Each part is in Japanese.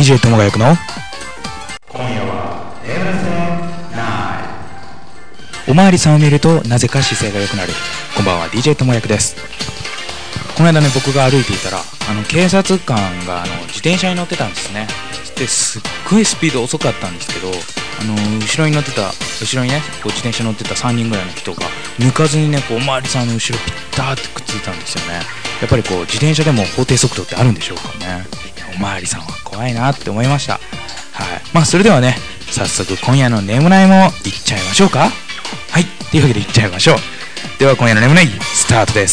DJ 友賀役の今夜は眠らせない。 おまわりさんを見るとなぜか姿勢が良くなる。こんばんは DJ 友賀役です。この間ね、僕が歩いていたら警察官が自転車に乗ってたんですね。ですっごいスピード遅かったんですけど、後ろにねこう自転車乗ってた3人ぐらいの人が抜かずにね、こうおまわりさんの後ろピッターってくっついたんですよね。やっぱりこう自転車でも法定速度ってあるんでしょうかね。おまわりさんは怖いなって思いました。はい。まあそれではね、早速今夜の眠ないもいっちゃいましょうか。はい。というわけでいっちゃいましょう。では今夜の眠ないスタートです。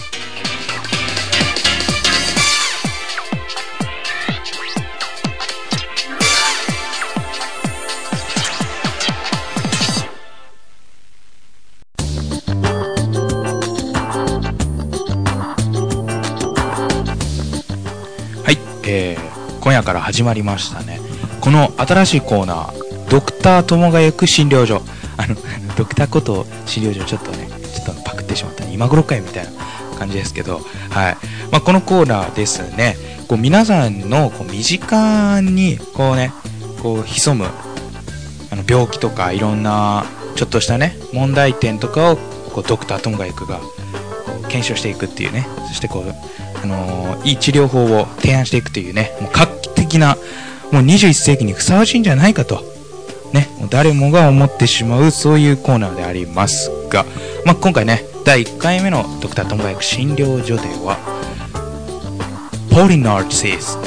今夜から始まりましたね。この新しいコーナー、ドクター友賀役診療所。ドクターこと診療所ちょっとパクってしまった今頃かいみたいな感じですけど、はい。まあ、このコーナーですね、こう皆さんのこう身近にこう潜む病気とかいろんなちょっとしたね問題点とかをこうドクター友賀役がこう検証していくっていうね、そしてこういい治療法を提案していくというね、もう画期的な、もう21世紀にふさわしいんじゃないかとね、もう誰もが思ってしまうそういうコーナーでありますが、まあ、今回ね第1回目のドクター友賀役診療所ではポリノシス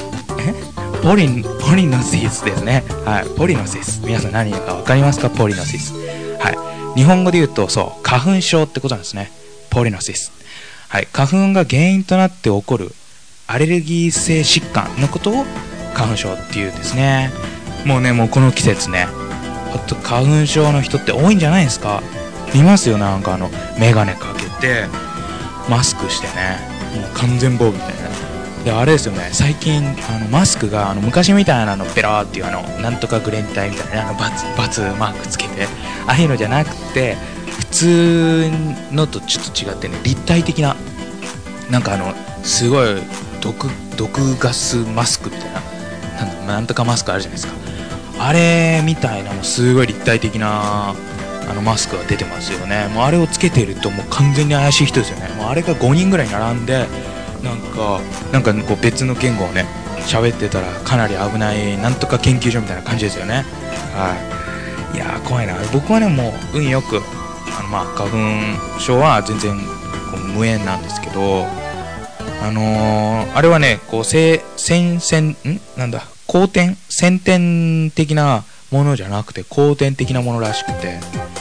ですね。はい、ポリノシス、皆さん何か分かりますか？ポリノシス、はい、日本語で言うとそう花粉症ってことなんですね。ポリノシス、はい、花粉が原因となって起こるアレルギー性疾患のことを花粉症っていうんですね。もうこの季節ね、花粉症の人って多いんじゃないですか？見ますよ、メガネかけてマスクしてね、もう完全防備みたいな。であれですよね、最近マスクが昔みたいなペラーっていうなんとかグレン体みたいなバツマークつけて、ああいうのじゃなくて普通のとちょっと違ってね、立体的なすごい毒ガスマスクみたいな、なんとかマスクあるじゃないですか。あれみたいなもうすごい立体的なマスクが出てますよね。もうあれをつけてるともう完全に怪しい人ですよね。もうあれが5人ぐらい並んでなんかこう別の言語をね喋ってたらかなり危ないなんとか研究所みたいな感じですよね。はい。いやー怖いな。僕はねもう運よく花粉症は全然こう無縁なんですけど、あれはねこう先天的なものじゃなくて後天的なものらしくて、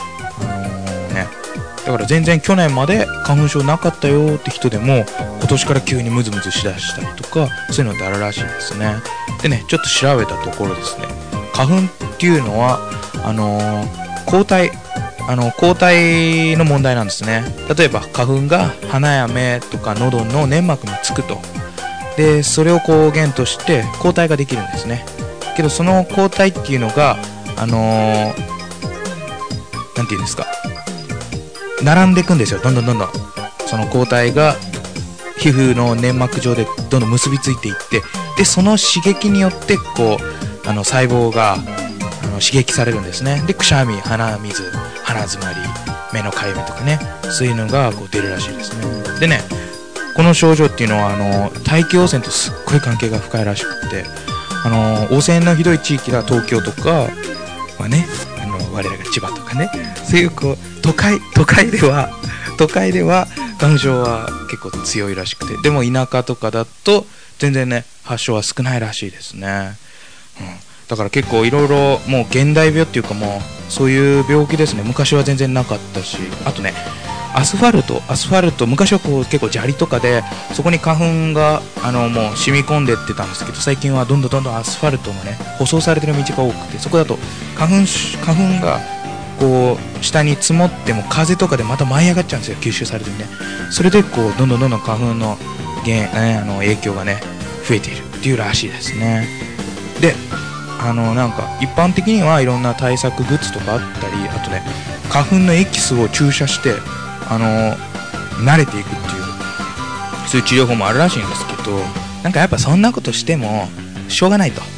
だから全然去年まで花粉症なかったよって人でも今年から急にムズムズしだしたりとか、そういうのってあるらしいですね。でね、ちょっと調べたところですね、花粉っていうのは抗体の問題なんですね。例えば花粉が鼻や目とか喉の粘膜につくと、でそれを抗原として抗体ができるんですね。けどその抗体っていうのがなんていうんですか、並んでいくんですよ。どんどんその抗体が皮膚の粘膜上でどんどん結びついていって、でその刺激によってこう細胞が刺激されるんですね。でくしゃみ、鼻水、鼻詰まり、目のかゆみとかね、そういうのがこう出るらしいですね。でね、この症状っていうのは大気汚染とすっごい関係が深いらしくて、汚染のひどい地域が東京とかはね、我らが千葉とかね、そういうこう都会では花粉症は結構強いらしくて、でも田舎とかだと全然ね発症は少ないらしいですね。だから結構いろいろもう現代病っていうか、もうそういう病気ですね。昔は全然なかったし、あとねアスファルト、昔はこう結構砂利とかでそこに花粉がもう染み込んでってたんですけど、最近はどんどんアスファルトのね舗装されてる道が多くて、そこだと花粉がこう下に積もっても風とかでまた舞い上がっちゃうんですよ、吸収されてね。それでこうどんどん花粉の影響がね増えているっていうらしいですね。で一般的にはいろんな対策グッズとかあったり、あとね花粉のエキスを注射して慣れていくっていうそういう治療法もあるらしいんですけど、やっぱそんなことしてもしょうがないと、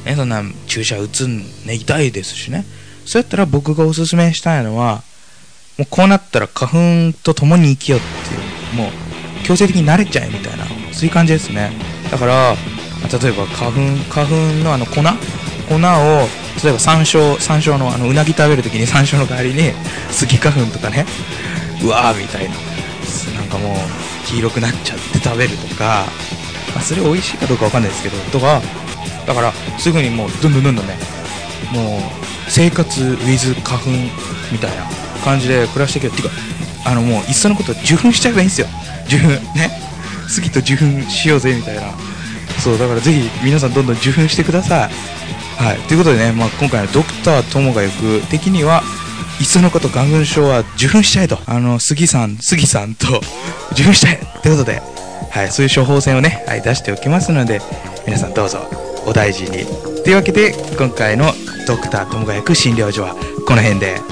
ね、そんな注射打つんね痛いですしね。そうやったら僕がおすすめしたいのは、もうこうなったら花粉と共に生きようっていう、もう強制的に慣れちゃえみたいな、そういう感じですね。だから例えば花粉の粉を、例えば山椒のうなぎ食べるときに山椒の代わりにスギ花粉とかね、うわーみたいな、なんかもう黄色くなっちゃって食べるとか、それ美味しいかどうかわかんないですけどとか、だからすぐにもうどんどんね、もう生活 with 花粉みたいな感じで暮らしていけるっていうか、もういっそのこと受粉しちゃえばいいんですよ。受粉ね、スギと受粉しようぜみたいな。そうだからぜひ皆さんどんどん受粉してください。はい、ということでね、今回のドクター友が行く的には、いっそのこと花粉症は受粉しちゃえと、杉さんと受粉しちゃえということで、はい、そういう処方箋をね、はい、出しておきますので、皆さんどうぞお大事に。というわけで今回のドクター友が行く診療所はこの辺で。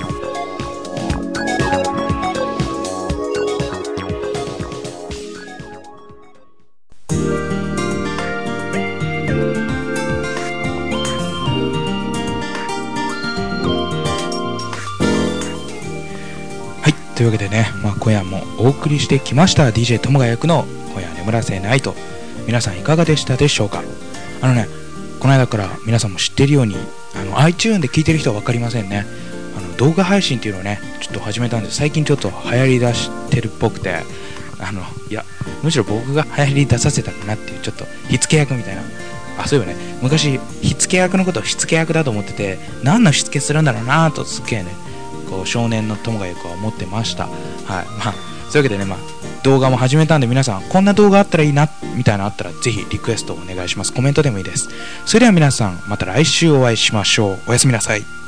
というわけでね、今夜もお送りしてきました DJ 友が役の今夜眠らせないと。皆さんいかがでしたでしょうか。この間から皆さんも知っているようにiTunes で聞いてる人は分かりませんね。動画配信っていうのをねちょっと始めたんです。最近ちょっと流行り出してるっぽくて、いやむしろ僕が流行り出させたかなっていう、ちょっと火付け役みたいな。そういえばね、昔火付け役のことを火付け役だと思ってて、何の火付けするんだろうなとすっげえね、こう少年の友が役は思ってました。はい、そういうわけでね、動画も始めたんで、皆さんこんな動画あったらいいなみたいなのあったらぜひリクエストお願いします。コメントでもいいです。それでは皆さんまた来週お会いしましょう。おやすみなさい。